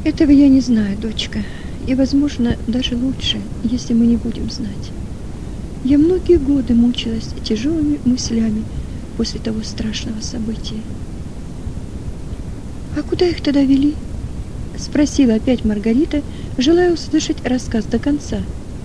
Этого я не знаю, дочка, и, возможно, даже лучше, если мы не будем знать. Я многие годы мучилась тяжелыми мыслями после того страшного события. А куда их тогда вели? Спросила опять Маргарита, желая услышать рассказ до конца.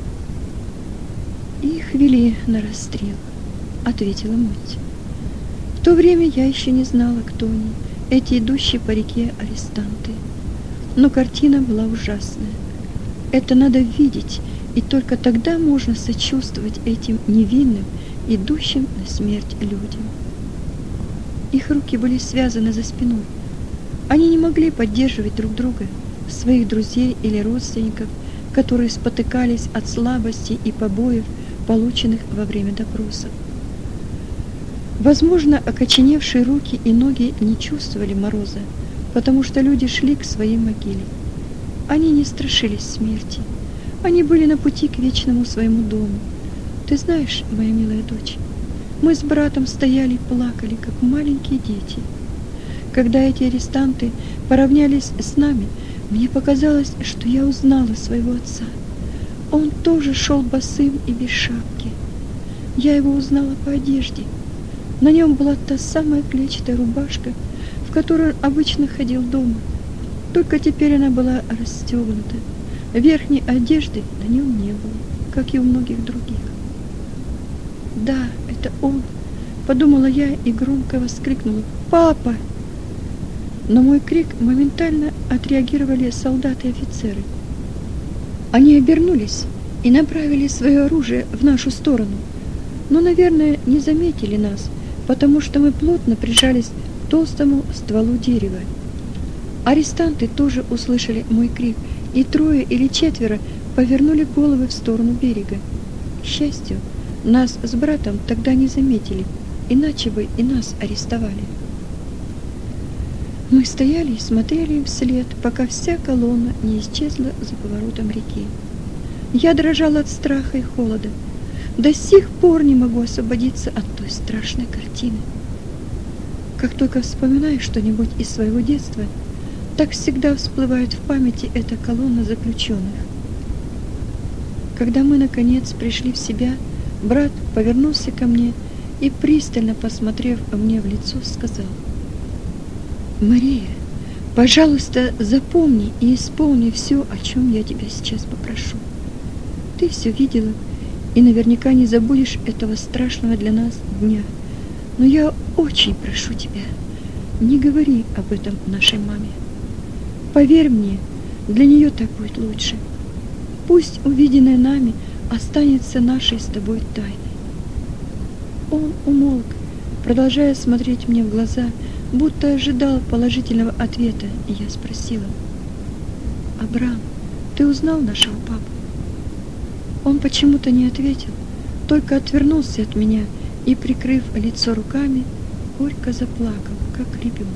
Их вели на расстрел, ответила мать. В то время я еще не знала, кто они, эти идущие по реке арестанты. Но картина была ужасная. Это надо видеть, и только тогда можно сочувствовать этим невинным, идущим на смерть людям. Их руки были связаны за спиной. Они не могли поддерживать друг друга, своих друзей или родственников, которые спотыкались от слабости и побоев, полученных во время допросов. Возможно, окоченевшие руки и ноги не чувствовали мороза, потому что люди шли к своей могиле. Они не страшились смерти. Они были на пути к вечному своему дому. Ты знаешь, моя милая дочь, мы с братом стояли и плакали, как маленькие дети. Когда эти арестанты поравнялись с нами, мне показалось, что я узнала своего отца. Он тоже шел босым и без шапки. Я его узнала по одежде. На нем была та самая клетчатая рубашка, в которой он обычно ходил дома. Только теперь она была расстегнута. Верхней одежды на нем не было, как и у многих других. Да, это он, подумала я и громко воскликнула: «Папа!» На мой крик моментально отреагировали солдаты и офицеры. Они обернулись и направили свое оружие в нашу сторону, но, наверное, не заметили нас, потому что мы плотно прижались к толстому стволу дерева. Арестанты тоже услышали мой крик, и 3 или 4 повернули головы в сторону берега. К счастью, нас с братом тогда не заметили, иначе бы и нас арестовали. Мы стояли и смотрели им вслед, пока вся колонна не исчезла за поворотом реки. Я дрожала от страха и холода. До сих пор не могу освободиться от той страшной картины. Как только вспоминаю что-нибудь из своего детства, так всегда всплывает в памяти эта колонна заключенных. Когда мы, наконец, пришли в себя, брат повернулся ко мне и, пристально посмотрев мне в лицо, сказал: «Мария, пожалуйста, запомни и исполни все, о чем я тебя сейчас попрошу. Ты все видела и наверняка не забудешь этого страшного для нас дня. Но я очень прошу тебя, не говори об этом нашей маме. Поверь мне, для нее так будет лучше. Пусть увиденное нами останется нашей с тобой тайной». Он умолк, продолжая смотреть мне в глаза, будто ожидал положительного ответа, и я спросила: «Абрам, ты узнал нашего папу?» Он почему-то не ответил, только отвернулся от меня и, прикрыв лицо руками, горько заплакал, как ребенок.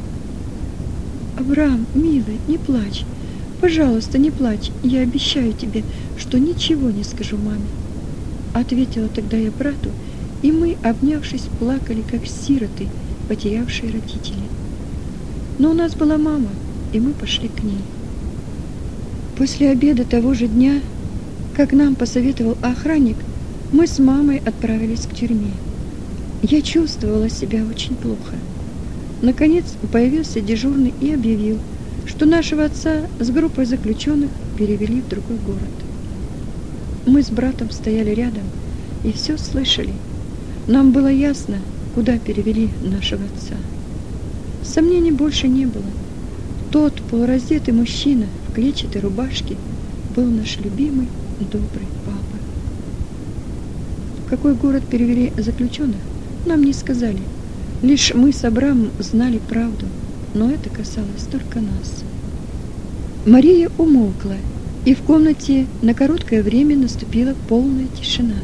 «Абрам, милый, не плачь, пожалуйста, не плачь, я обещаю тебе, что ничего не скажу маме», ответила тогда я брату, и мы, обнявшись, плакали, как сироты, потерявшие родителей. Но у нас была мама, и мы пошли к ней. После обеда того же дня, как нам посоветовал охранник, мы с мамой отправились к тюрьме. Я чувствовала себя очень плохо. Наконец появился дежурный и объявил, что нашего отца с группой заключенных перевели в другой город. Мы с братом стояли рядом и все слышали. Нам было ясно, куда перевели нашего отца. Сомнений больше не было. Тот полураздетый мужчина в клетчатой рубашке был наш любимый, добрый папа. В какой город перевели заключенных, нам не сказали. Лишь мы с Абрамом знали правду, но это касалось только нас. Мария умолкла, и в комнате на короткое время наступила полная тишина.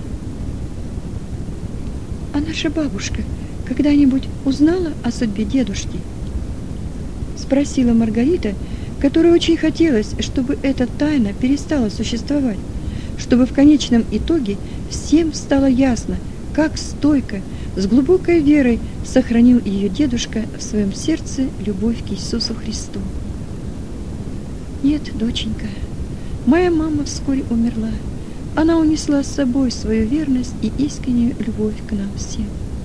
«А наша бабушка когда-нибудь узнала о судьбе дедушки?» Спросила Маргарита, которой очень хотелось, чтобы эта тайна перестала существовать, чтобы в конечном итоге всем стало ясно, как стойко, с глубокой верой сохранил ее дедушка в своем сердце любовь к Иисусу Христу. Нет, доченька, моя мама вскоре умерла. Она унесла с собой свою верность и искреннюю любовь к нам всем.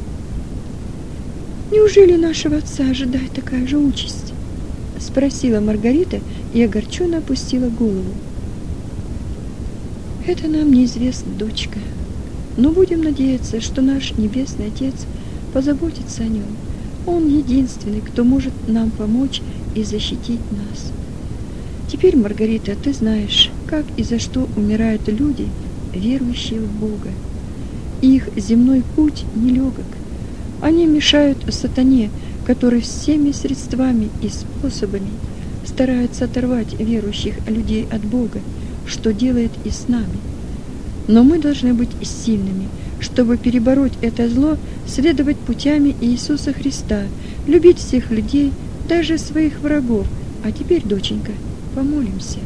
Неужели нашего отца ожидает такая же участь? Спросила Маргарита и огорченно опустила голову. Это нам неизвестно, дочка, но будем надеяться, что наш Небесный Отец позаботится о нем. Он единственный, кто может нам помочь и защитить нас. Теперь, Маргарита, ты знаешь, как и за что умирают люди, верующие в Бога. Их земной путь нелегок. Они мешают сатане, который всеми средствами и способами старается оторвать верующих людей от Бога, что делает и с нами. Но мы должны быть сильными, чтобы перебороть это зло, следовать путями Иисуса Христа, любить всех людей, даже своих врагов. А теперь, доченька, помолимся.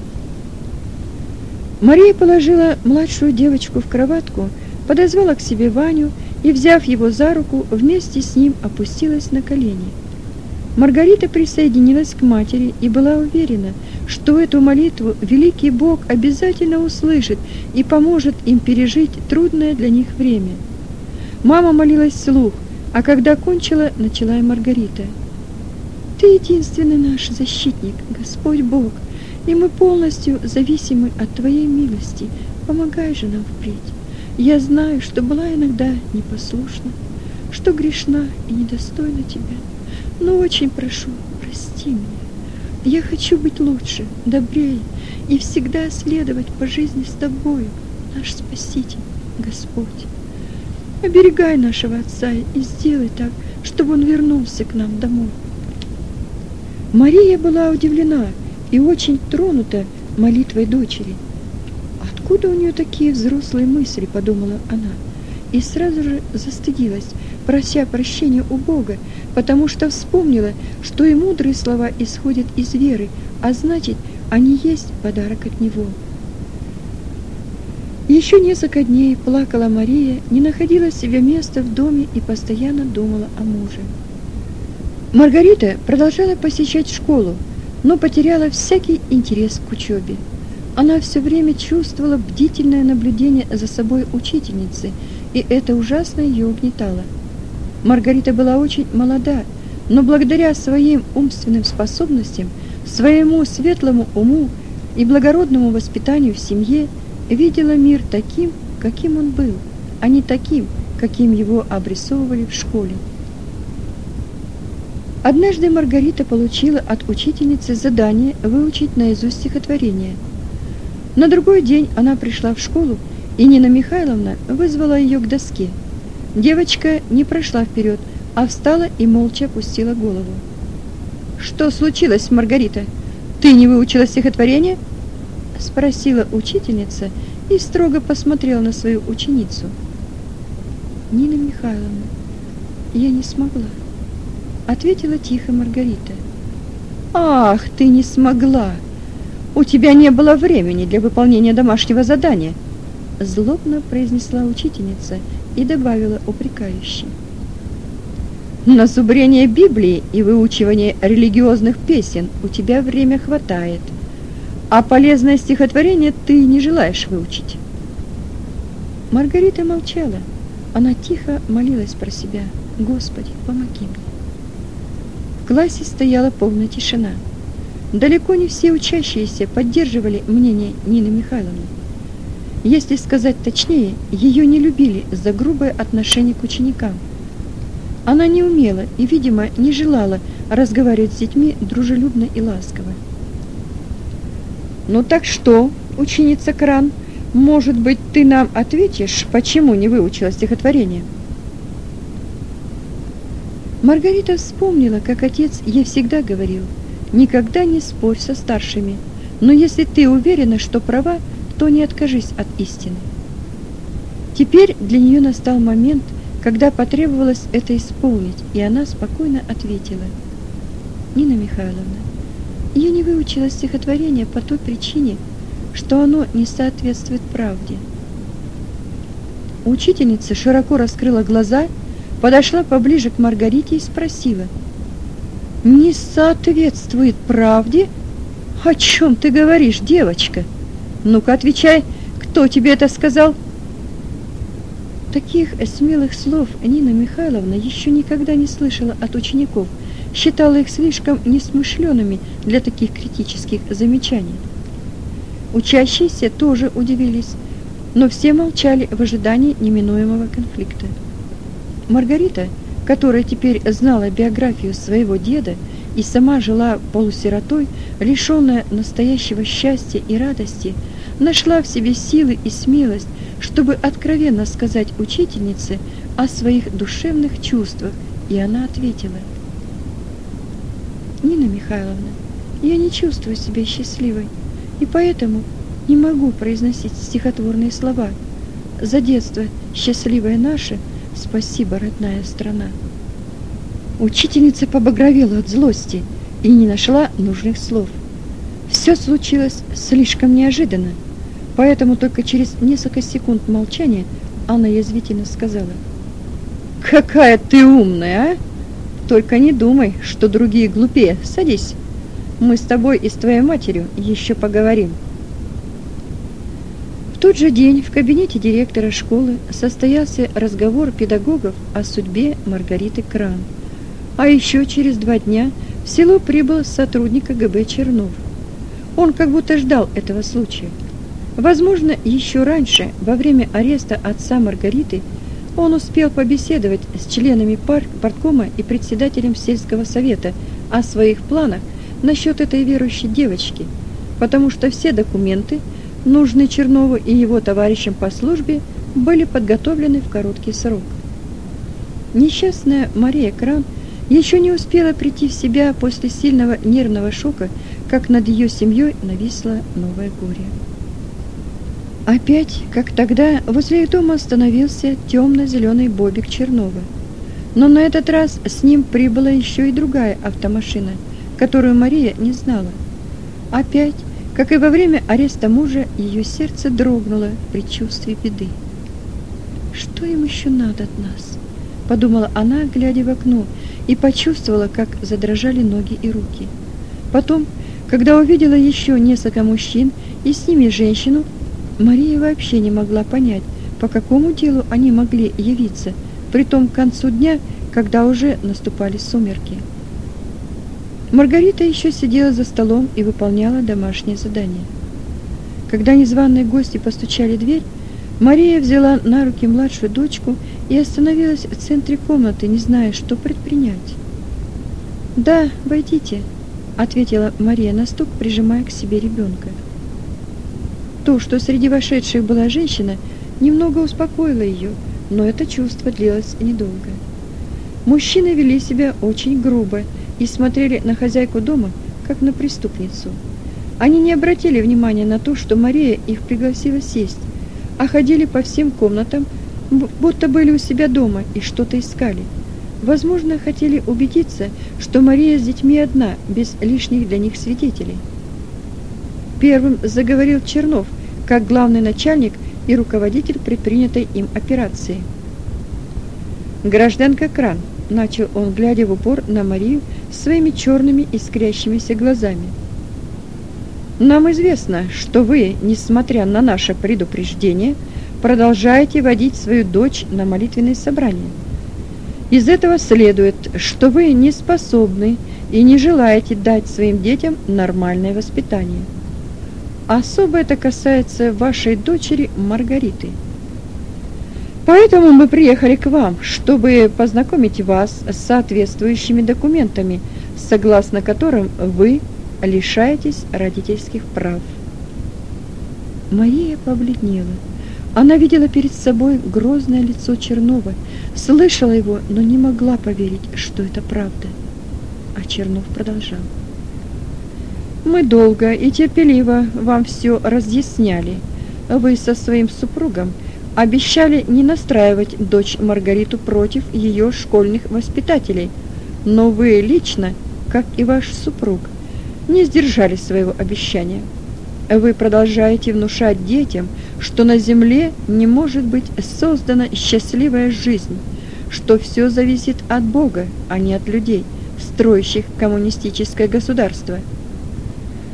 Мария положила младшую девочку в кроватку, подозвала к себе Ваню и, взяв его за руку, вместе с ним опустилась на колени. Маргарита присоединилась к матери и была уверена, что эту молитву великий Бог обязательно услышит и поможет им пережить трудное для них время. Мама молилась вслух, а когда кончила, начала и Маргарита. «Ты единственный наш защитник, Господь Бог, и мы полностью зависимы от Твоей милости. Помогай же нам впредь. Я знаю, что была иногда непослушна, что грешна и недостойна Тебя, но очень прошу, прости меня. Я хочу быть лучше, добрее и всегда следовать по жизни с Тобою, наш Спаситель, Господь. Оберегай нашего отца и сделай так, чтобы он вернулся к нам домой». Мария была удивлена и очень тронута молитвой дочери. «Откуда у нее такие взрослые мысли?» – подумала она, и сразу же застыдилась, прося прощения у Бога, потому что вспомнила, что и мудрые слова исходят из веры, а значит, они есть подарок от Него. Еще несколько дней плакала Мария, не находила себе места в доме и постоянно думала о муже. Маргарита продолжала посещать школу, но потеряла всякий интерес к учебе. Она все время чувствовала бдительное наблюдение за собой учительницы, и это ужасно ее угнетало. Маргарита была очень молода, но благодаря своим умственным способностям, своему светлому уму и благородному воспитанию в семье видела мир таким, каким он был, а не таким, каким его обрисовывали в школе. Однажды Маргарита получила от учительницы задание выучить наизусть стихотворение. На другой день она пришла в школу, и Нина Михайловна вызвала ее к доске. Девочка не прошла вперед, а встала и молча опустила голову. «Что случилось, Маргарита? Ты не выучила стихотворение?» — спросила учительница и строго посмотрела на свою ученицу. «Нина Михайловна, я не смогла», — ответила тихо Маргарита. «Ах, ты не смогла! У тебя не было времени для выполнения домашнего задания!» — злобно произнесла учительница и добавила упрекающе. «На зубрение Библии и выучивание религиозных песен у тебя время хватает, а полезное стихотворение ты не желаешь выучить». Маргарита молчала. Она тихо молилась про себя: «Господи, помоги мне». В классе стояла полная тишина. Далеко не все учащиеся поддерживали мнение Нины Михайловны. Если сказать точнее, ее не любили за грубое отношение к ученикам. Она не умела и, видимо, не желала разговаривать с детьми дружелюбно и ласково. «Ну так что, ученица Кран, может быть, ты нам ответишь, почему не выучила стихотворение?» Маргарита вспомнила, как отец ей всегда говорил: «Никогда не спорь со старшими, но если ты уверена, что права, то не откажись от истины». Теперь для нее настал момент, когда потребовалось это исполнить, и она спокойно ответила: «Нина Михайловна, я не выучила стихотворение по той причине, что оно не соответствует правде». Учительница широко раскрыла глаза, подошла поближе к Маргарите и спросила: «Не соответствует правде? «О чем ты говоришь, девочка? Ну-ка, отвечай, кто тебе это сказал?» Таких смелых слов Нина Михайловна еще никогда не слышала от учеников, считала их слишком несмышленными для таких критических замечаний. Учащиеся тоже удивились, но все молчали в ожидании неминуемого конфликта. Маргарита, которая теперь знала биографию своего деда и сама жила полусиротой, лишенная настоящего счастья и радости, нашла в себе силы и смелость, чтобы откровенно сказать учительнице о своих душевных чувствах, и она ответила: «Нина Михайловна, я не чувствую себя счастливой, и поэтому не могу произносить стихотворные слова. За детство счастливое наше, спасибо, родная страна». Учительница побагровела от злости и не нашла нужных слов. Все случилось слишком неожиданно, поэтому только через несколько секунд молчания она язвительно сказала: «Какая ты умная, а! Только не думай, что другие глупее. Садись, мы с тобой и с твоей матерью еще поговорим». В тот же день в кабинете директора школы состоялся разговор педагогов о судьбе Маргариты Кран. А еще через 2 дня в село прибыл сотрудник КГБ Чернов. Он как будто ждал этого случая. Возможно, еще раньше, во время ареста отца Маргариты, он успел побеседовать с членами парткома и председателем сельского совета о своих планах насчет этой верующей девочки, потому что все документы, нужные Чернову и его товарищам по службе, были подготовлены в короткий срок. Несчастная Мария Кран еще не успела прийти в себя после сильного нервного шока, как над ее семьей нависло новое горе. Опять, как тогда, возле их дома остановился темно-зеленый бобик Чернова. Но на этот раз с ним прибыла еще и другая автомашина, которую Мария не знала. Опять, как и во время ареста мужа, ее сердце дрогнуло при чувстве беды. «Что им еще надо от нас?» — подумала она, глядя в окно, и почувствовала, как задрожали ноги и руки. Потом, когда увидела еще несколько мужчин и с ними женщину, Мария вообще не могла понять, по какому делу они могли явиться, притом к концу дня, когда уже наступали сумерки. Маргарита еще сидела за столом и выполняла домашнее задание. Когда незваные гости постучали в дверь, Мария взяла на руки младшую дочку и остановилась в центре комнаты, не зная, что предпринять. «Да, войдите», — ответила Мария на стук, прижимая к себе ребенка. То, что среди вошедших была женщина, немного успокоило ее, но это чувство длилось недолго. Мужчины вели себя очень грубо и смотрели на хозяйку дома, как на преступницу. Они не обратили внимания на то, что Мария их пригласила сесть, а ходили по всем комнатам, будто были у себя дома и что-то искали. Возможно, хотели убедиться, что Мария с детьми одна, без лишних для них свидетелей. Первым заговорил Чернов, как главный начальник и руководитель предпринятой им операции. «Гражданка Кран», — начал он, глядя в упор на Марию своими черными искрящимися глазами. «Нам известно, что вы, несмотря на наше предупреждение, продолжаете водить свою дочь на молитвенные собрания. Из этого следует, что вы не способны и не желаете дать своим детям нормальное воспитание. Особо это касается вашей дочери Маргариты. Поэтому мы приехали к вам, чтобы познакомить вас с соответствующими документами, согласно которым вы лишаетесь родительских прав». Мария побледнела. Она видела перед собой грозное лицо Чернова, слышала его, но не могла поверить, что это правда. А Чернов продолжал. «Мы долго и терпеливо вам все разъясняли. Вы со своим супругом обещали не настраивать дочь Маргариту против ее школьных воспитателей, но вы лично, как и ваш супруг, не сдержали своего обещания. Вы продолжаете внушать детям, что на земле не может быть создана счастливая жизнь, что все зависит от Бога, а не от людей, строящих коммунистическое государство.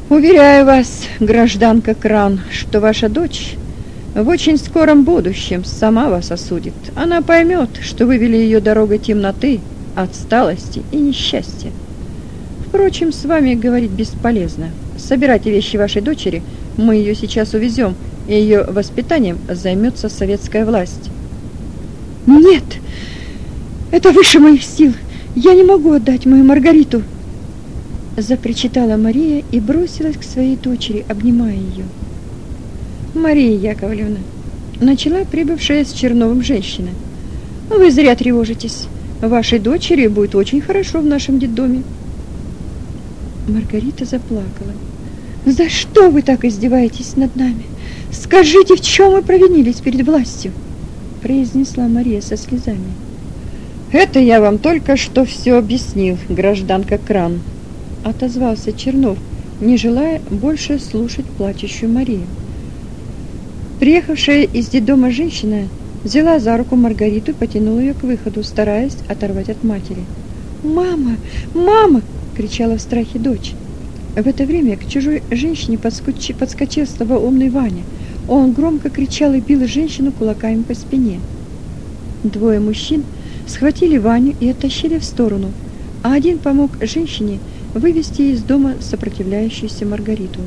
Уверяю вас, гражданка Кран, что ваша дочь в очень скором будущем сама вас осудит. Она поймет, что вы вели ее дорогой темноты, отсталости и несчастья. Впрочем, с вами говорить бесполезно. Собирайте вещи вашей дочери, мы ее сейчас увезем, и ее воспитанием займется советская власть. Нет, это выше моих сил. Я не могу отдать мою Маргариту, запричитала Мария и бросилась к своей дочери, обнимая ее. Мария Яковлевна, начала прибывшая с Черновым женщина, вы зря тревожитесь. Вашей дочери будет очень хорошо в нашем детдоме. Маргарита заплакала. За что вы так издеваетесь над нами? Скажите, в чем мы провинились перед властью? Произнесла Мария со слезами. Это я вам только что все объяснил, гражданка Кран, отозвался Чернов, не желая больше слушать плачущую Марию. Приехавшая из детдома женщина взяла за руку Маргариту и потянула ее к выходу, стараясь оторвать от матери. «Мама! Мама!» — кричала в страхе дочь. В это время к чужой женщине подскочил слабоумный Ваня. Он громко кричал и бил женщину кулаками по спине. Двое мужчин схватили Ваню и оттащили в сторону, а один помог женщине вывести из дома сопротивляющуюся Маргариту.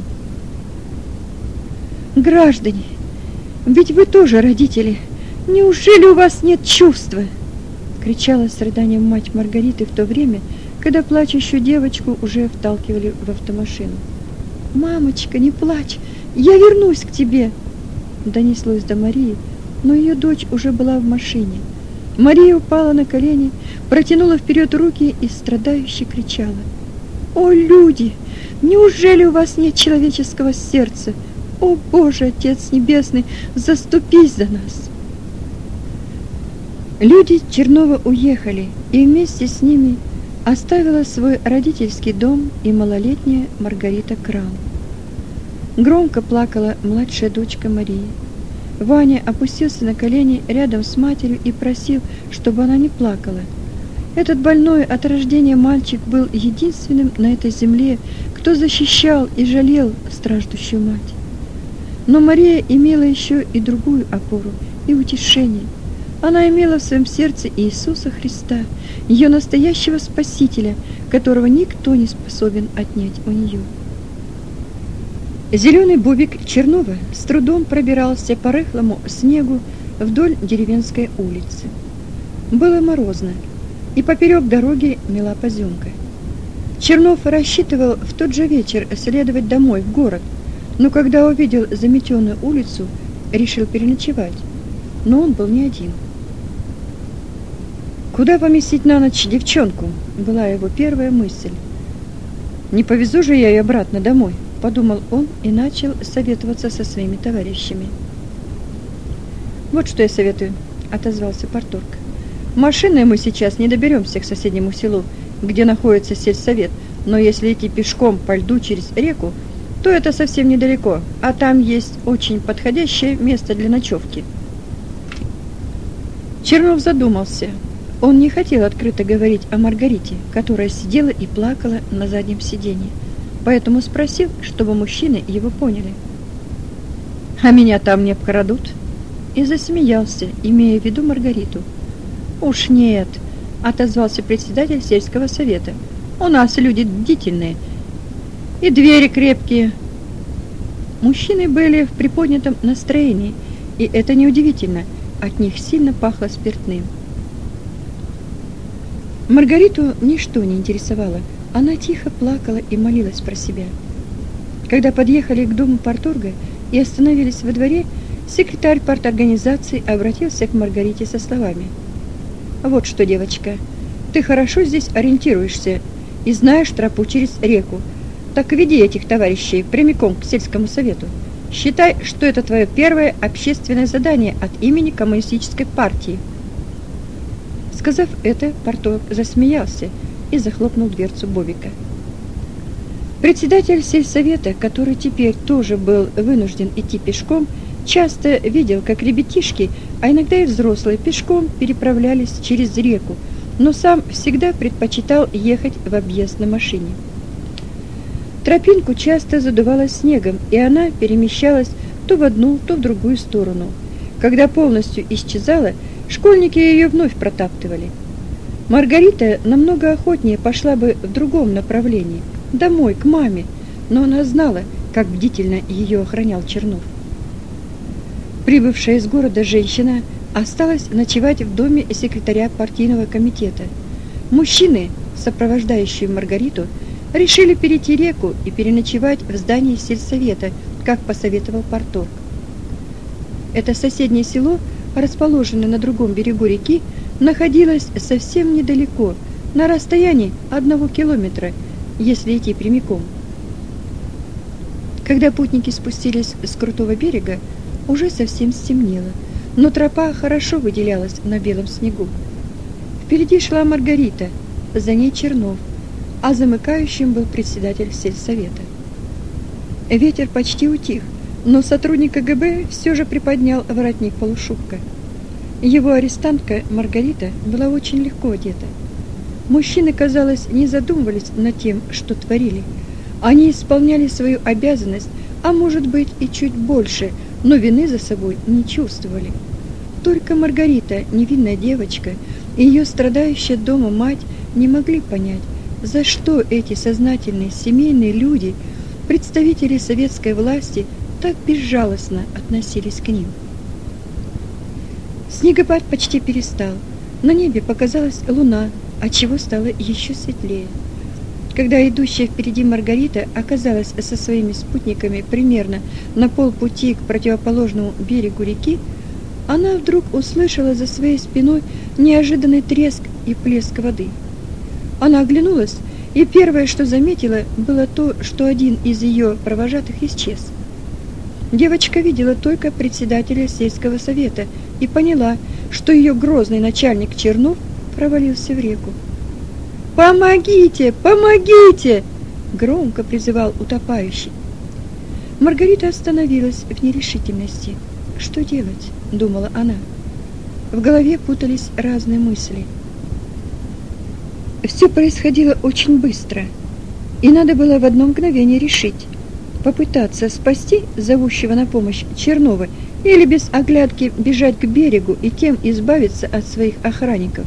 «Граждане, ведь вы тоже родители! Неужели у вас нет чувства?» — кричала с рыданием мать Маргариты в то время, когда плачущую девочку уже вталкивали в автомашину. «Мамочка, не плачь, я вернусь к тебе!» Донеслось до Марии, но ее дочь уже была в машине. Мария упала на колени, протянула вперед руки и страдающе кричала: «О, люди, неужели у вас нет человеческого сердца? О, Боже, Отец Небесный, заступись за нас!» Люди Чернова уехали, и вместе с ними оставила свой родительский дом и малолетняя Маргарита Кран. Громко плакала младшая дочка Марии. Ваня опустился на колени рядом с матерью и просил, чтобы она не плакала. Этот больной от рождения мальчик был единственным на этой земле, кто защищал и жалел страждущую мать. Но Мария имела еще и другую опору и утешение. Она имела в своем сердце Иисуса Христа, ее настоящего Спасителя, которого никто не способен отнять у нее. Зеленый бубик Чернова с трудом пробирался по рыхлому снегу вдоль деревенской улицы. Было морозно, и поперек дороги мела поземка. Чернов рассчитывал в тот же вечер следовать домой в город, но когда увидел заметенную улицу, решил переночевать. Но он был не один. «Куда поместить на ночь девчонку?» — была его первая мысль. «Не повезу же я ее обратно домой», — подумал он и начал советоваться со своими товарищами. «Вот что я советую», — отозвался парторг. «Машиной мы сейчас не доберемся к соседнему селу, где находится сельсовет, но если идти пешком по льду через реку, то это совсем недалеко, а там есть очень подходящее место для ночевки». Чернов задумался. Он не хотел открыто говорить о Маргарите, которая сидела и плакала на заднем сиденье, поэтому спросил, чтобы мужчины его поняли. «А меня там не обкрадут?» И засмеялся, имея в виду Маргариту. «Уж нет», — отозвался председатель сельского совета. «У нас люди бдительные, и двери крепкие». Мужчины были в приподнятом настроении, и это неудивительно, от них сильно пахло спиртным. Маргариту ничто не интересовало, она тихо плакала и молилась про себя. Когда подъехали к дому парторга и остановились во дворе, секретарь парторганизации обратился к Маргарите со словами: «Вот что, девочка, ты хорошо здесь ориентируешься и знаешь тропу через реку, так веди этих товарищей прямиком к сельскому совету. Считай, что это твое первое общественное задание от имени коммунистической партии». Сказав это, парторг засмеялся и захлопнул дверцу бобика. Председатель сельсовета, который теперь тоже был вынужден идти пешком, часто видел, как ребятишки, а иногда и взрослые, пешком переправлялись через реку, но сам всегда предпочитал ехать в объезд на машине. Тропинку часто задувало снегом, и она перемещалась то в одну, то в другую сторону. Когда полностью исчезала, школьники ее вновь протаптывали. Маргарита намного охотнее пошла бы в другом направлении, домой, к маме, но она знала, как бдительно ее охранял Чернов. Прибывшая из города женщина осталась ночевать в доме секретаря партийного комитета. Мужчины, сопровождающие Маргариту, решили перейти реку и переночевать в здании сельсовета, как посоветовал парторг. Это соседнее село, расположенное на другом берегу реки, находилось совсем недалеко, на расстоянии 1 километра, если идти прямиком. Когда путники спустились с крутого берега, уже совсем стемнело, но тропа хорошо выделялась на белом снегу. Впереди шла Маргарита, за ней Чернов, а замыкающим был председатель сельсовета. Ветер почти утих, но сотрудник КГБ все же приподнял воротник полушубка. Его арестантка Маргарита была очень легко одета. Мужчины, казалось, не задумывались над тем, что творили. Они исполняли свою обязанность, а может быть и чуть больше, но вины за собой не чувствовали. Только Маргарита, невинная девочка, и ее страдающая дома мать не могли понять, за что эти сознательные семейные люди, представители советской власти, так безжалостно относились к ним. Снегопад почти перестал. На небе показалась луна, отчего стало еще светлее. Когда идущая впереди Маргарита оказалась со своими спутниками примерно на полпути к противоположному берегу реки, она вдруг услышала за своей спиной неожиданный треск и плеск воды. Она оглянулась, и первое, что заметила, было то, что один из ее провожатых исчез. Девочка видела только председателя сельского совета и поняла, что ее грозный начальник Чернов провалился в реку. «Помогите! Помогите!» — громко призывал утопающий. Маргарита остановилась в нерешительности. «Что делать?» — думала она. В голове путались разные мысли. Все происходило очень быстро, и надо было в одно мгновение решить: попытаться спасти зовущего на помощь Чернова или без оглядки бежать к берегу и тем избавиться от своих охранников.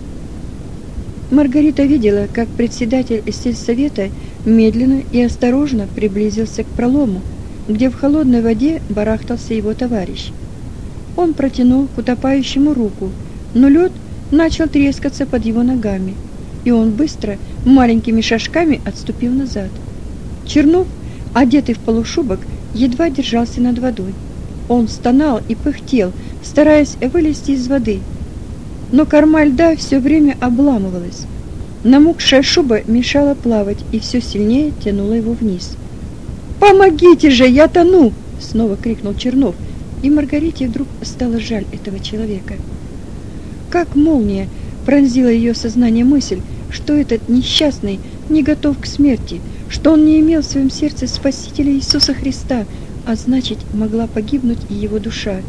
Маргарита видела, как председатель сельсовета медленно и осторожно приблизился к пролому, где в холодной воде барахтался его товарищ. Он протянул к утопающему руку, но лед начал трескаться под его ногами, и он быстро, маленькими шажками отступил назад. Чернов, одетый в полушубок, едва держался над водой. Он стонал и пыхтел, стараясь вылезти из воды, но корма льда все время обламывалась. Намокшая шуба мешала плавать и все сильнее тянула его вниз. «Помогите же, я тону!» — снова крикнул Чернов, и Маргарите вдруг стало жаль этого человека. Как молния пронзила ее сознание мысль, что этот несчастный не готов к смерти, что он не имел в своем сердце Спасителя Иисуса Христа, а значит, могла погибнуть и его душа.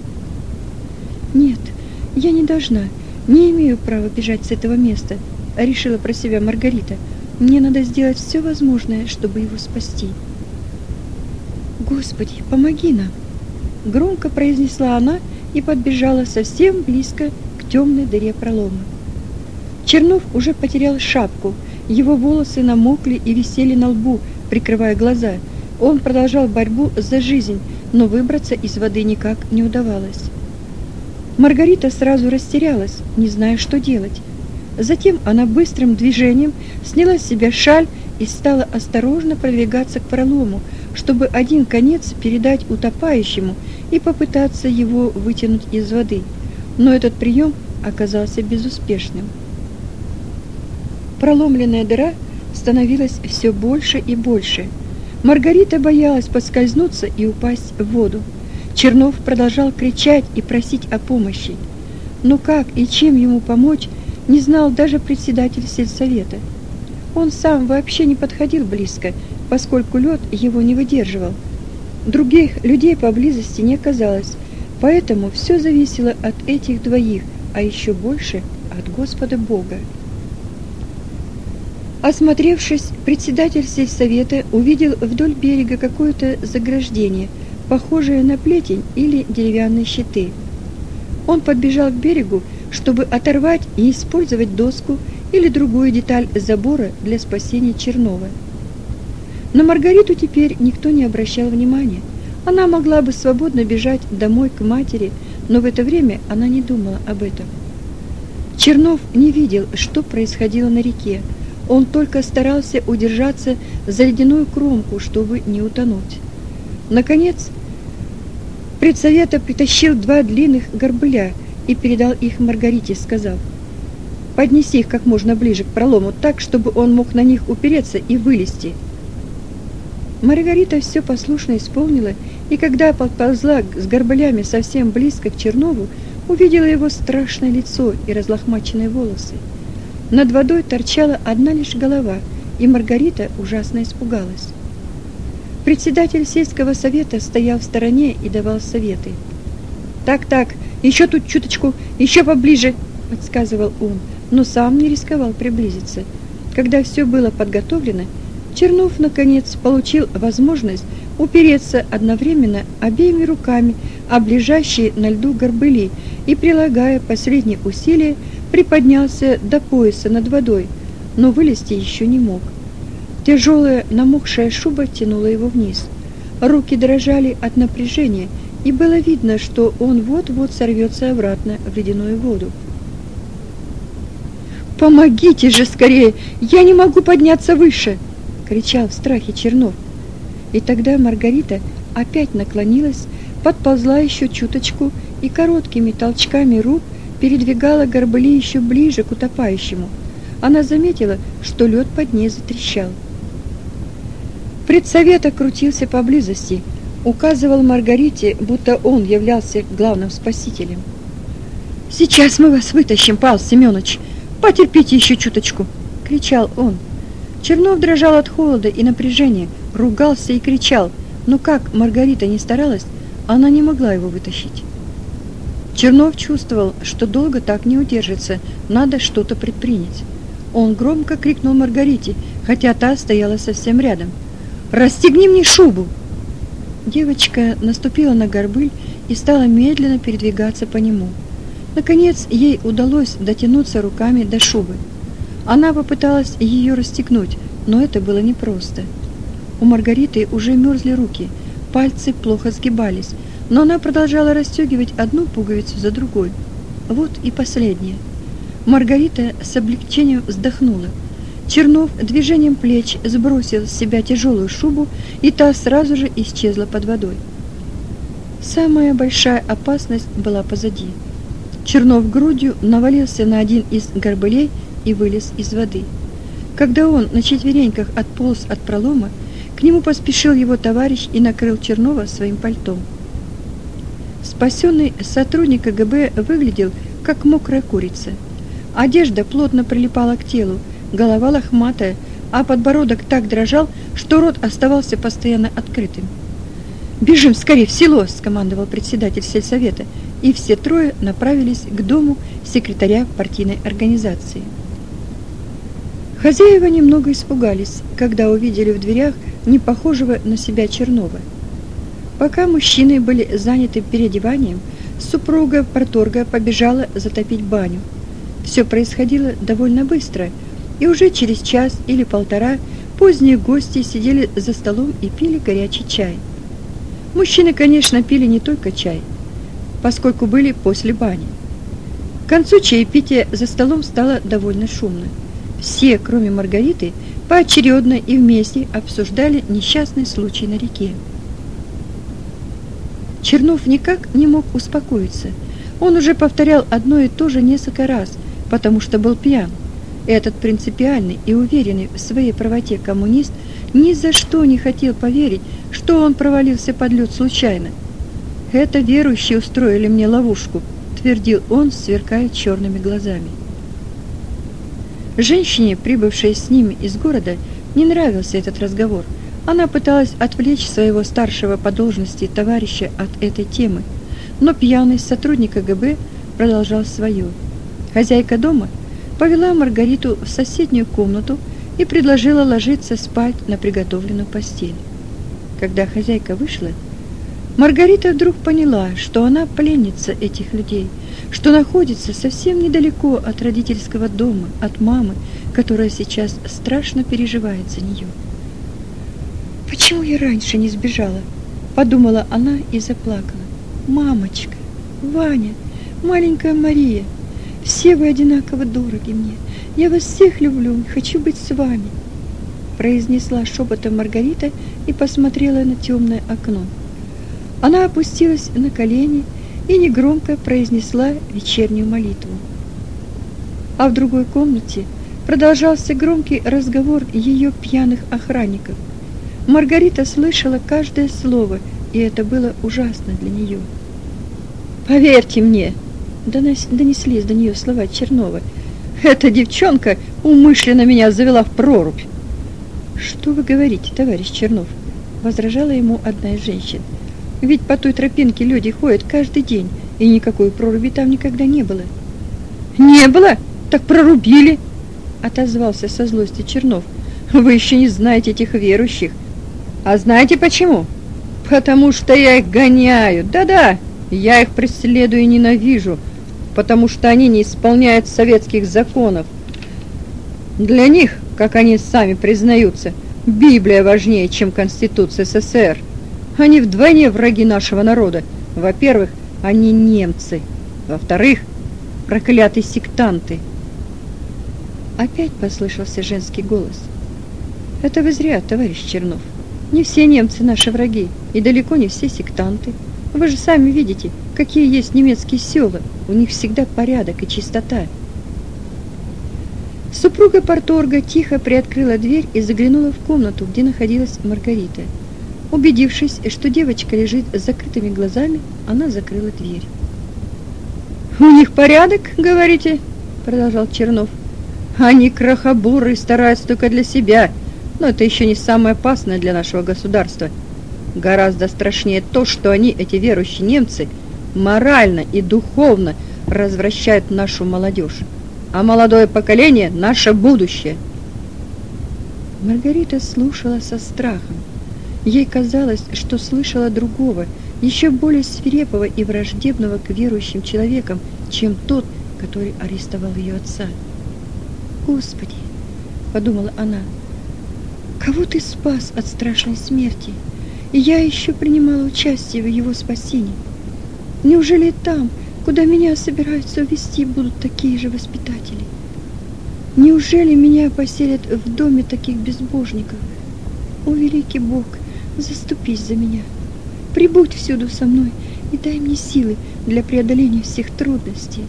«Нет, я не должна, не имею права бежать с этого места», — решила про себя Маргарита. «Мне надо сделать все возможное, чтобы его спасти». «Господи, помоги нам!» — громко произнесла она и подбежала совсем близко к темной дыре пролома. Чернов уже потерял шапку, его волосы намокли и висели на лбу, прикрывая глаза. Он продолжал борьбу за жизнь, но выбраться из воды никак не удавалось. Маргарита сразу растерялась, не зная, что делать. Затем она быстрым движением сняла с себя шаль и стала осторожно продвигаться к пролому, чтобы один конец передать утопающему и попытаться его вытянуть из воды. Но этот прием оказался безуспешным. Проломленная дыра становилась все больше и больше. Маргарита боялась поскользнуться и упасть в воду. Чернов продолжал кричать и просить о помощи. Но как и чем ему помочь, не знал даже председатель сельсовета. Он сам вообще не подходил близко, поскольку лед его не выдерживал. Других людей поблизости не оказалось, поэтому все зависело от этих двоих, а еще больше от Господа Бога. Осмотревшись, председатель сельсовета увидел вдоль берега какое-то заграждение, похожее на плетень или деревянные щиты. Он подбежал к берегу, чтобы оторвать и использовать доску или другую деталь забора для спасения Чернова. На Маргариту теперь никто не обращал внимания. Она могла бы свободно бежать домой к матери, но в это время она не думала об этом. Чернов не видел, что происходило на реке. Он только старался удержаться за ледяную кромку, чтобы не утонуть. Наконец, предсовета притащил 2 длинных горбыля и передал их Маргарите, сказав: «Поднеси их как можно ближе к пролому, так, чтобы он мог на них упереться и вылезти». Маргарита все послушно исполнила, и когда подползла с горбылями совсем близко к Чернову, увидела его страшное лицо и разлохмаченные волосы. Над водой торчала одна лишь голова, и Маргарита ужасно испугалась. Председатель сельского совета стоял в стороне и давал советы. «Так, еще тут чуточку, еще поближе», — подсказывал он, но сам не рисковал приблизиться. Когда все было подготовлено, Чернов, наконец, получил возможность упереться одновременно обеими руками об лежащие на льду горбыли и, прилагая последние усилия, приподнялся до пояса над водой, но вылезти еще не мог. Тяжелая намокшая шуба тянула его вниз. Руки дрожали от напряжения, и было видно, что он вот-вот сорвется обратно в ледяную воду. «Помогите же скорее! Я не могу подняться выше!» — кричал в страхе Чернов. И тогда Маргарита опять наклонилась, подползла еще чуточку и короткими толчками рук передвигала горбыли еще ближе к утопающему. Она заметила, что лед под ней затрещал. Предсовета крутился поблизости, указывал Маргарите, будто он являлся главным спасителем. «Сейчас мы вас вытащим, Павел Семенович! Потерпите еще чуточку!» — кричал он. Чернов дрожал от холода и напряжения, ругался и кричал, но как Маргарита не старалась, она не могла его вытащить. Чернов чувствовал, что долго так не удержится, надо что-то предпринять. Он громко крикнул Маргарите, хотя та стояла совсем рядом: «Расстегни мне шубу!» Девочка наступила на горбыль и стала медленно передвигаться по нему. Наконец ей удалось дотянуться руками до шубы. Она попыталась ее расстегнуть, но это было непросто. У Маргариты уже мерзли руки, пальцы плохо сгибались, но она продолжала расстегивать одну пуговицу за другой. Вот и последняя. Маргарита с облегчением вздохнула. Чернов движением плеч сбросил с себя тяжелую шубу, и та сразу же исчезла под водой. Самая большая опасность была позади. Чернов грудью навалился на один из горбылей и вылез из воды. Когда он на четвереньках отполз от пролома, к нему поспешил его товарищ и накрыл Чернова своим пальтом. Спасенный сотрудник КГБ выглядел как мокрая курица. Одежда плотно прилипала к телу, голова лохматая, а подбородок так дрожал, что рот оставался постоянно открытым. «Бежим скорее в село!» – скомандовал председатель сельсовета, и все трое направились к дому секретаря партийной организации. Хозяева немного испугались, когда увидели в дверях не похожего на себя Чернова. Пока мужчины были заняты переодеванием, супруга парторга побежала затопить баню. Все происходило довольно быстро, и уже через час или полтора поздние гости сидели за столом и пили горячий чай. Мужчины, конечно, пили не только чай, поскольку были после бани. К концу чаепития за столом стало довольно шумно. Все, кроме Маргариты, поочередно и вместе обсуждали несчастный случай на реке. Чернов никак не мог успокоиться. Он уже повторял одно и то же несколько раз, потому что был пьян. Этот принципиальный и уверенный в своей правоте коммунист ни за что не хотел поверить, что он провалился под лед случайно. «Это верующие устроили мне ловушку», — твердил он, сверкая черными глазами. Женщине, прибывшей с ними из города, не нравился этот разговор. Она пыталась отвлечь своего старшего по должности товарища от этой темы, но пьяный сотрудник КГБ продолжал свое. Хозяйка дома повела Маргариту в соседнюю комнату, и предложила ложиться спать на приготовленную постель. Когда хозяйка вышла, Маргарита вдруг поняла, что она пленница этих людей, что находится совсем недалеко от родительского дома, от мамы, которая сейчас страшно переживает за нее. «Почему я раньше не сбежала?» – подумала она и заплакала. «Мамочка, Ваня, маленькая Мария, все вы одинаково дороги мне. Я вас всех люблю, хочу быть с вами», – произнесла шепотом Маргарита и посмотрела на темное окно. Она опустилась на колени и негромко произнесла вечернюю молитву. А в другой комнате продолжался громкий разговор ее пьяных охранников. Маргарита слышала каждое слово, и это было ужасно для нее. «Поверьте мне», — донеслись до нее слова Чернова, «эта девчонка умышленно меня завела в прорубь». «Что вы говорите, товарищ Чернов?» — возражала ему одна из женщин. «Ведь по той тропинке люди ходят каждый день, и никакой проруби там никогда не было». «Не было? Так прорубили!» — отозвался со злостью Чернов. «Вы еще не знаете этих верующих. А знаете почему? Потому что я их гоняю. Да-да, я их преследую и ненавижу, потому что они не исполняют советских законов. Для них, как они сами признаются, Библия важнее, чем Конституция СССР. Они вдвойне враги нашего народа. Во-первых, они немцы. Во-вторых, проклятые сектанты». Опять послышался женский голос. «Это вы зря, товарищ Чернов. Не все немцы наши враги, и далеко не все сектанты. Вы же сами видите, какие есть немецкие села. У них всегда порядок и чистота». Супруга парторга тихо приоткрыла дверь и заглянула в комнату, где находилась Маргарита. Убедившись, что девочка лежит с закрытыми глазами, она закрыла дверь. «У них порядок, говорите?» — продолжал Чернов. «Они крохобуры, стараются только для себя, но это еще не самое опасное для нашего государства. Гораздо страшнее то, что они, эти верующие немцы, морально и духовно развращают нашу молодежь. А молодое поколение – наше будущее». Маргарита слушала со страхом. Ей казалось, что слышала другого, еще более свирепого и враждебного к верующим человекам, чем тот, который арестовал ее отца. «Господи!» – подумала она. «Кого ты спас от страшной смерти? И я еще принимала участие в его спасении. Неужели там, куда меня собираются увезти, будут такие же воспитатели? Неужели меня поселят в доме таких безбожников? О, великий Бог, заступись за меня, прибудь всюду со мной и дай мне силы для преодоления всех трудностей».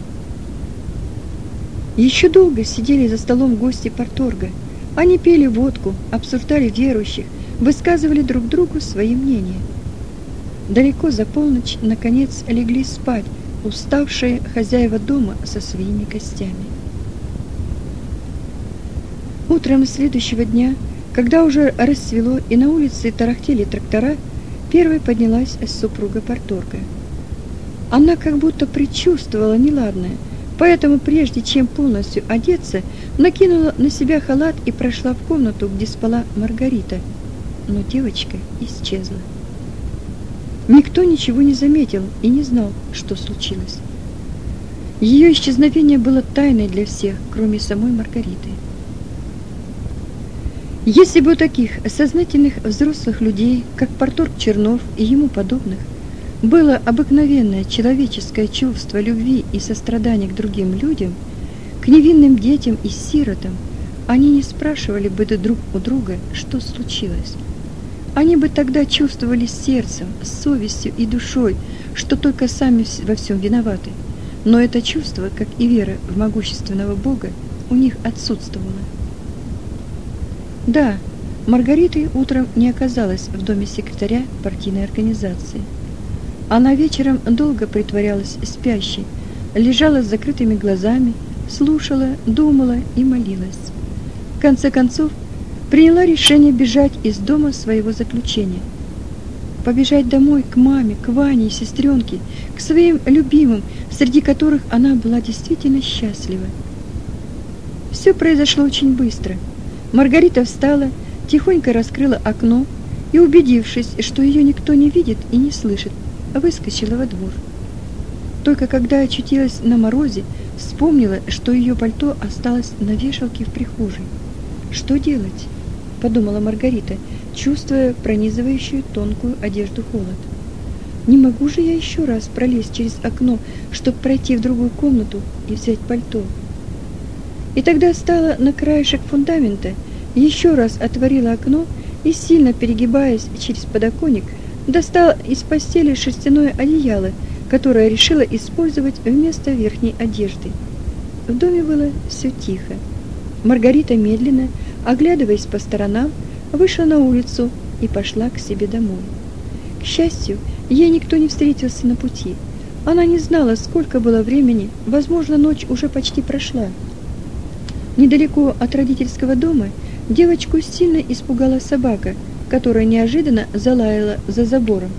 Еще долго сидели за столом гости парторга. Они пили водку, обсуждали верующих, высказывали друг другу свои мнения. Далеко за полночь, наконец, легли спать уставшие хозяева дома со своими гостями. Утром следующего дня, когда уже рассвело и на улице тарахтели трактора, первой поднялась супруга парторга. Она как будто предчувствовала неладное, поэтому, прежде чем полностью одеться, накинула на себя халат и прошла в комнату, где спала Маргарита. Но девочка исчезла. Никто ничего не заметил и не знал, что случилось. Ее исчезновение было тайной для всех, кроме самой Маргариты. Если бы у таких сознательных взрослых людей, как парторг Чернов и ему подобных, было обыкновенное человеческое чувство любви и сострадания к другим людям, к невинным детям и сиротам, они не спрашивали бы друг у друга, что случилось. Они бы тогда чувствовали сердцем, совестью и душой, что только сами во всем виноваты. Но это чувство, как и вера в могущественного Бога, у них отсутствовало. Да, Маргариты утром не оказалась в доме секретаря партийной организации. Она вечером долго притворялась спящей, лежала с закрытыми глазами, слушала, думала и молилась. В конце концов, приняла решение бежать из дома своего заключения. Побежать домой к маме, к Ване и сестренке, к своим любимым, среди которых она была действительно счастлива. Все произошло очень быстро. Маргарита встала, тихонько раскрыла окно и, убедившись, что ее никто не видит и не слышит, выскочила во двор. Только когда очутилась на морозе, вспомнила, что ее пальто осталось на вешалке в прихожей. «Что делать?» – подумала Маргарита, чувствуя пронизывающую тонкую одежду холод. «Не могу же я еще раз пролезть через окно, чтобы пройти в другую комнату и взять пальто». И тогда стала на краешек фундамента, еще раз отворила окно и, сильно перегибаясь через подоконник, достала из постели шерстяное одеяло, которое решила использовать вместо верхней одежды. В доме было все тихо. Маргарита, медленно, оглядываясь по сторонам, вышла на улицу и пошла к себе домой. К счастью, ей никто не встретился на пути. Она не знала, сколько было времени, возможно, ночь уже почти прошла. Недалеко от родительского дома девочку сильно испугала собака, которая неожиданно залаяла за забором.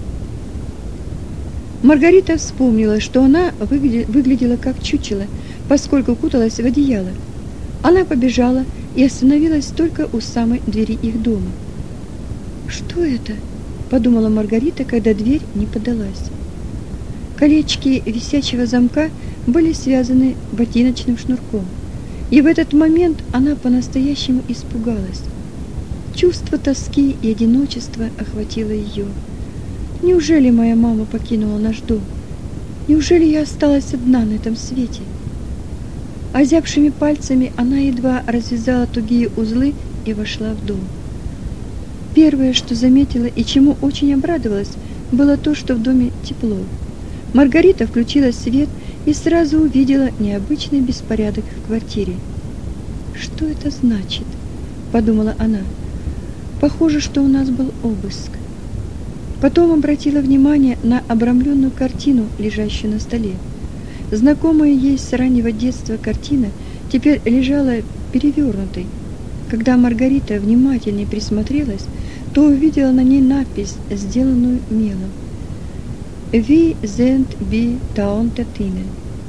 Маргарита вспомнила, что она выглядела как чучело, поскольку куталась в одеяло. Она побежала и остановилась только у самой двери их дома. «Что это?» – подумала Маргарита, когда дверь не поддалась. Колечки висячего замка были связаны ботиночным шнурком. И в этот момент она по-настоящему испугалась. Чувство тоски и одиночества охватило ее. Неужели моя мама покинула наш дом? Неужели я осталась одна на этом свете? Озябшими пальцами она едва развязала тугие узлы и вошла в дом. Первое, что заметила и чему очень обрадовалась, было то, что в доме тепло. Маргарита включила свет и сразу увидела необычный беспорядок в квартире. «Что это значит?» – подумала она. «Похоже, что у нас был обыск». Потом обратила внимание на обрамленную картину, лежащую на столе. Знакомая ей с раннего детства картина теперь лежала перевернутой. Когда Маргарита внимательнее присмотрелась, то увидела на ней надпись, сделанную мелом. «Ви зент би таунтетине».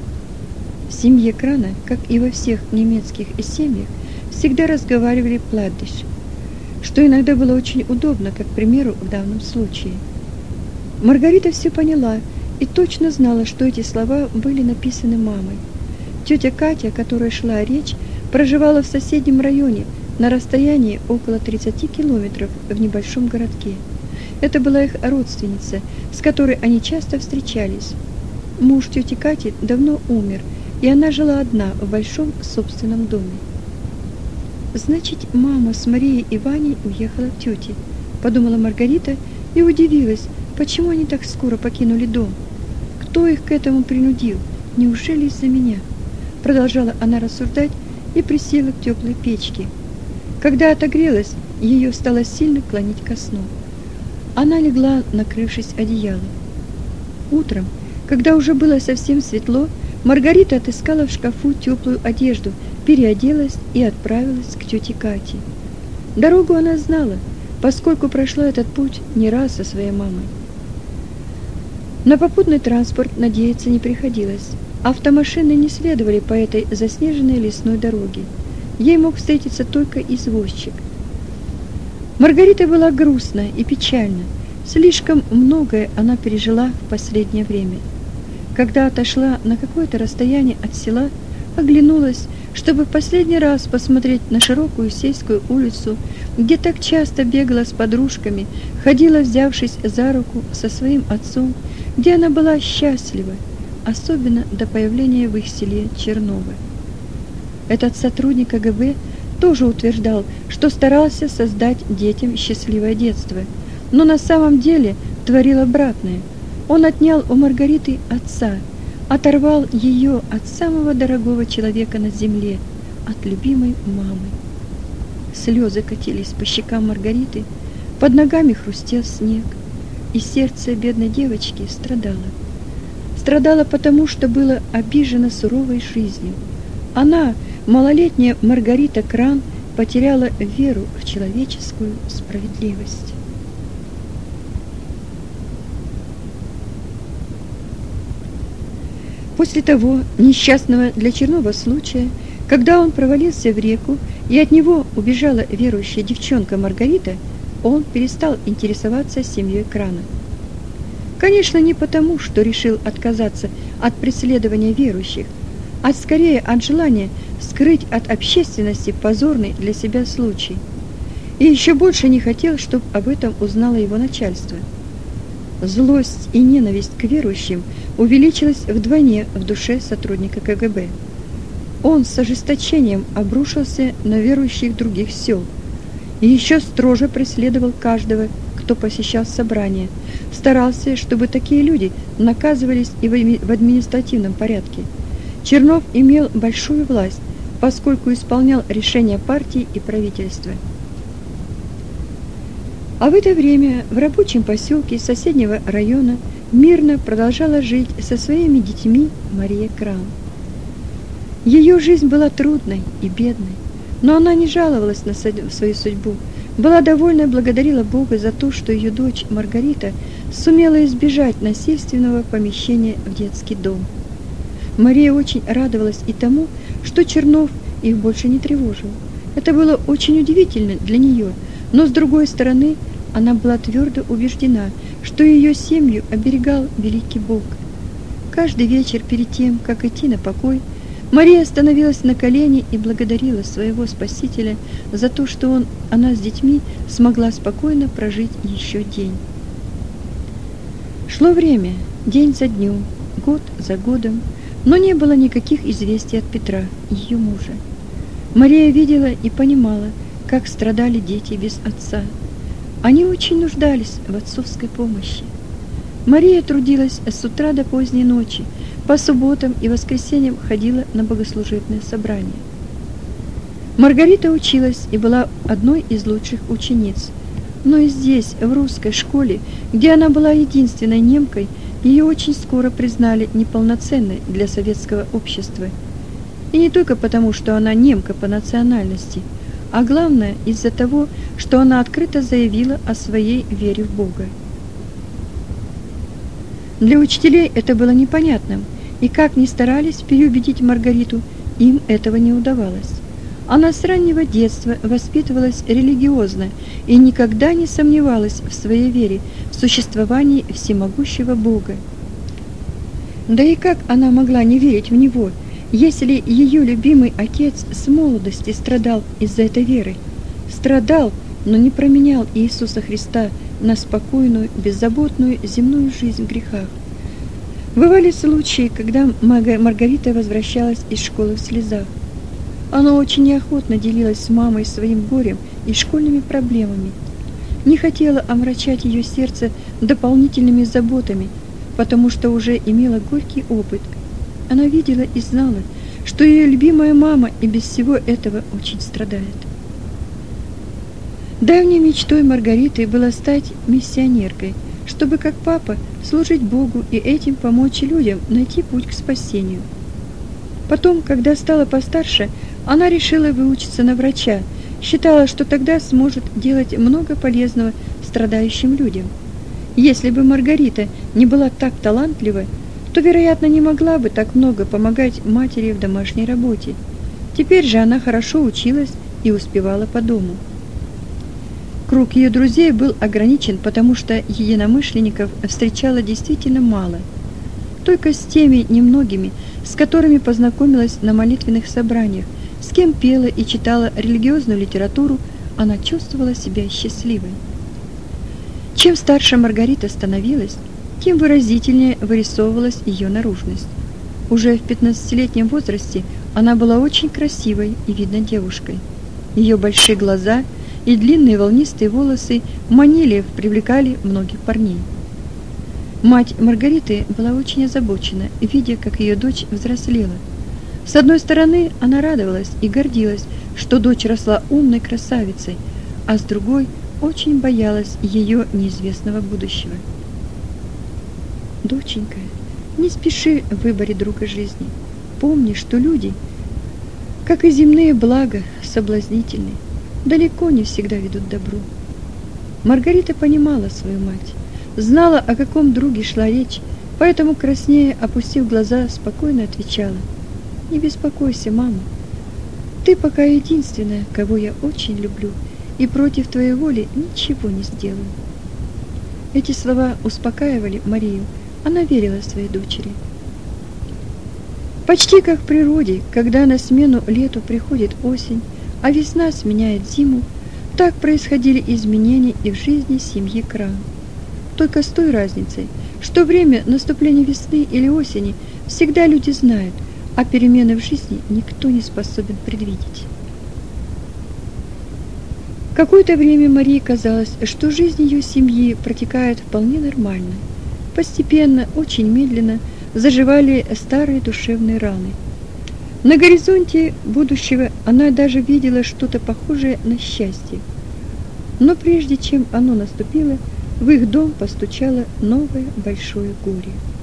В семье Крана, как и во всех немецких семьях, всегда разговаривали платдиш, что иногда было очень удобно, как, к примеру, в данном случае. Маргарита все поняла и точно знала, что эти слова были написаны мамой. Тетя Катя, о которой шла речь, проживала в соседнем районе на расстоянии около 30 километров в небольшом городке. Это была их родственница, с которой они часто встречались. Муж тети Кати давно умер, и она жила одна в большом собственном доме. «Значит, мама с Марией и Ваней уехала к тете», – подумала Маргарита и удивилась, почему они так скоро покинули дом. «Кто их к этому принудил? Неужели из-за меня?» Продолжала она рассуждать и присела к теплой печке. Когда отогрелась, ее стало сильно клонить ко сну. Она легла, накрывшись одеялом. Утром, когда уже было совсем светло, Маргарита отыскала в шкафу теплую одежду, переоделась и отправилась к тете Кате. Дорогу она знала, поскольку прошла этот путь не раз со своей мамой. На попутный транспорт надеяться не приходилось. Автомашины не следовали по этой заснеженной лесной дороге. Ей мог встретиться только извозчик. Маргарита была грустна и печальна. Слишком многое она пережила в последнее время. Когда отошла на какое-то расстояние от села, оглянулась, чтобы в последний раз посмотреть на широкую сельскую улицу, где так часто бегала с подружками, ходила, взявшись за руку со своим отцом, где она была счастлива, особенно до появления в их селе Чернова. Этот сотрудник КГБ тоже утверждал, что старался создать детям счастливое детство, но на самом деле творил обратное. Он отнял у Маргариты отца, оторвал ее от самого дорогого человека на земле, от любимой мамы. Слезы катились по щекам Маргариты, под ногами хрустел снег, и сердце бедной девочки страдало. Страдало потому, что было обижено суровой жизнью. Она, малолетняя Маргарита Кран, потеряла веру в человеческую справедливость. После того несчастного для Чернова случая, когда он провалился в реку и от него убежала верующая девчонка Маргарита, он перестал интересоваться семьей Крана. Конечно, не потому, что решил отказаться от преследования верующих, а скорее от желания скрыть от общественности позорный для себя случай. И еще больше не хотел, чтобы об этом узнало его начальство. Злость и ненависть к верующим увеличилась вдвойне в душе сотрудника КГБ. Он с ожесточением обрушился на верующих других сел и еще строже преследовал каждого, кто посещал собрания, старался, чтобы такие люди наказывались и в административном порядке. Чернов имел большую власть, поскольку исполнял решения партии и правительства. А в это время в рабочем поселке соседнего района мирно продолжала жить со своими детьми Мария Кран. Ее жизнь была трудной и бедной, но она не жаловалась на свою судьбу, была довольна и благодарила Бога за то, что ее дочь Маргарита сумела избежать насильственного помещения в детский дом. Мария очень радовалась и тому, что Чернов их больше не тревожил. Это было очень удивительно для нее, но с другой стороны, она была твердо убеждена, что ее семью оберегал великий Бог. Каждый вечер перед тем, как идти на покой, Мария становилась на колени и благодарила своего Спасителя за то, что она с детьми смогла спокойно прожить еще день. Шло время, день за днем, год за годом, но не было никаких известий от Петра, ее мужа. Мария видела и понимала, как страдали дети без отца. Они очень нуждались в отцовской помощи. Мария трудилась с утра до поздней ночи, по субботам и воскресеньям ходила на богослужебные собрания. Маргарита училась и была одной из лучших учениц. Но и здесь, в русской школе, где она была единственной немкой, ее очень скоро признали неполноценной для советского общества. И не только потому, что она немка по национальности, а главное из-за того, что она открыто заявила о своей вере в Бога. Для учителей это было непонятным, и как ни старались переубедить Маргариту, им этого не удавалось. Она с раннего детства воспитывалась религиозно и никогда не сомневалась в своей вере в существовании всемогущего Бога. Да и как она могла не верить в Него, если ее любимый отец с молодости страдал из-за этой веры? Страдал, но не променял Иисуса Христа на спокойную, беззаботную земную жизнь в грехах. Бывали случаи, когда Маргарита возвращалась из школы в слезах. Она очень неохотно делилась с мамой своим горем и школьными проблемами. Не хотела омрачать ее сердце дополнительными заботами, потому что уже имела горький опыт. Она видела и знала, что ее любимая мама и без всего этого очень страдает. Давней мечтой Маргариты было стать миссионеркой, чтобы, как папа, служить Богу и этим помочь людям найти путь к спасению. Потом, когда стала постарше, она решила выучиться на врача, считала, что тогда сможет делать много полезного страдающим людям. Если бы Маргарита не была так талантлива, то, вероятно, не могла бы так много помогать матери в домашней работе. Теперь же она хорошо училась и успевала по дому. Круг ее друзей был ограничен, потому что единомышленников встречала действительно мало. Только с теми немногими, с которыми познакомилась на молитвенных собраниях, с кем пела и читала религиозную литературу, она чувствовала себя счастливой. Чем старше Маргарита становилась, тем выразительнее вырисовывалась ее наружность. Уже в 15-летнем возрасте она была очень красивой и видной девушкой. Ее большие глаза и длинные волнистые волосы манили, привлекали многих парней. Мать Маргариты была очень озабочена, видя, как ее дочь взрослела. С одной стороны, она радовалась и гордилась, что дочь росла умной красавицей, а с другой очень боялась ее неизвестного будущего. «Доченька, не спеши в выборе друга жизни. Помни, что люди, как и земные блага, соблазнительны, далеко не всегда ведут к добру». Маргарита понимала свою мать, знала, о каком друге шла речь, поэтому, краснея, опустив глаза, спокойно отвечала: «Не беспокойся, мама. Ты пока единственная, кого я очень люблю, и против твоей воли ничего не сделаю». Эти слова успокаивали Марию. Она верила своей дочери. Почти как в природе, когда на смену лету приходит осень, а весна сменяет зиму, так происходили изменения и в жизни семьи Кран. Только с той разницей, что время наступления весны или осени всегда люди знают, а перемены в жизни никто не способен предвидеть. Какое-то время Марии казалось, что жизнь ее семьи протекает вполне нормально. Постепенно, очень медленно заживали старые душевные раны. На горизонте будущего она даже видела что-то похожее на счастье. Но прежде чем оно наступило, в их дом постучало новое большое горе.